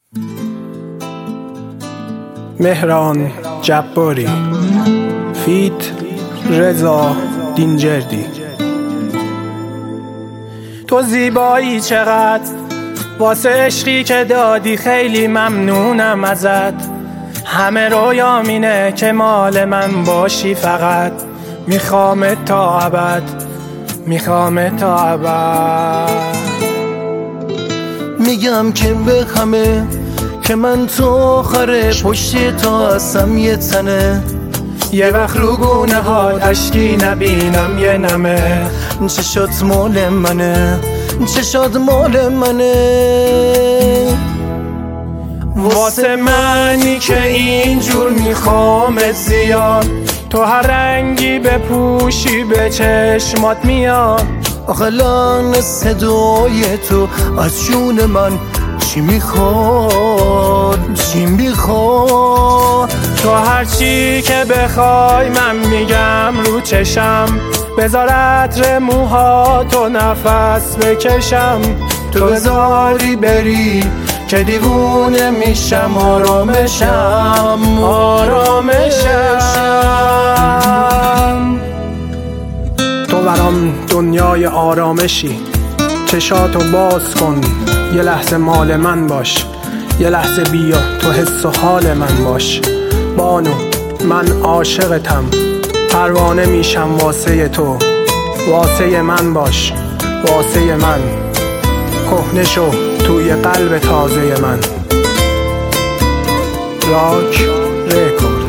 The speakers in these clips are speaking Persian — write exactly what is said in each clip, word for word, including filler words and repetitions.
مهران جباری فیت رضا دینجردی. تو زیبایی چقدر واسه عشقی که دادی، خیلی ممنونم ازت. همه رویام اینه که مال من باشی، فقط میخوام تا ابد، میخوام تا ابد. میگم که به همه که من تو آخره پشت تا هستم یه تنه. یه وقت رو گونه ها اشکی نبینم یه نمه. چشات مال منه، چشات مال منه. واسه منی که اینجور میخوامت زیاد، تو هر رنگی بپوشی به چشمات میاد. آخه لان صدای تو از جون من چی میخواد، چی میخواد. تو هر چی که بخوای من میگم رو چشم، بذار عطر موها تو نفس بکشم. تو بذاری بری که دیوونه میشم، آرامشم آرامشم. تو برام دنیای آرامشی، چشاتو باز کن یه لحظه مال من باش. یه لحظه بیا تو حس و حال من باش. بانو من عاشقتم، پروانه میشم واسه تو. واسه من باش، واسه من کهنه شو توی قلب تازه من. راک رکورد.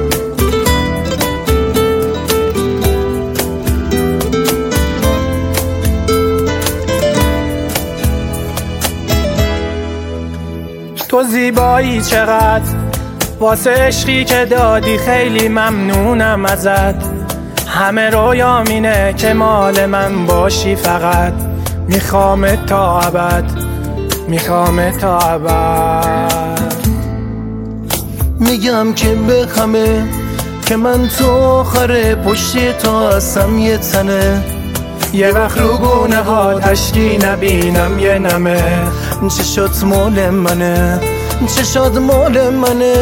تو زیبایی چقدر واسه عشقی که دادی، خیلی ممنونم ازت. همه رویام اینه که مال من باشی، فقط میخوام تا ابد، میخوام تا ابد. میگم که به همه که من تو آخره پشت تا هستم یه تنه. یه وقت رو گونه ها اشکی نبینم یه نمه. چشات مال منه، چشات مال منه.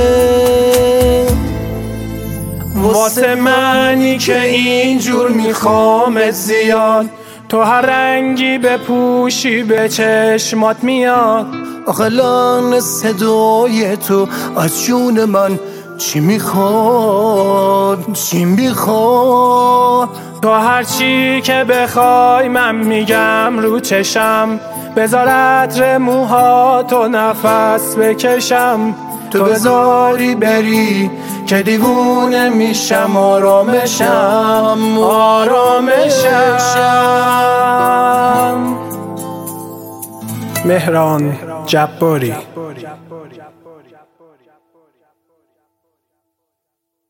واسه منی که اینجور میخوامت زیاد، تو هر رنگی بپوشی به چشمات میاد. آخه لان صدای تو از جون من چی میخواد، چی میخواد. تو هر چی که بخوای من میگم رو چشم، بذار عطر موها تو نفس بکشم. تو بذاری بری که دیوونه میشم، آرامشم آرامشم. مهران جباری.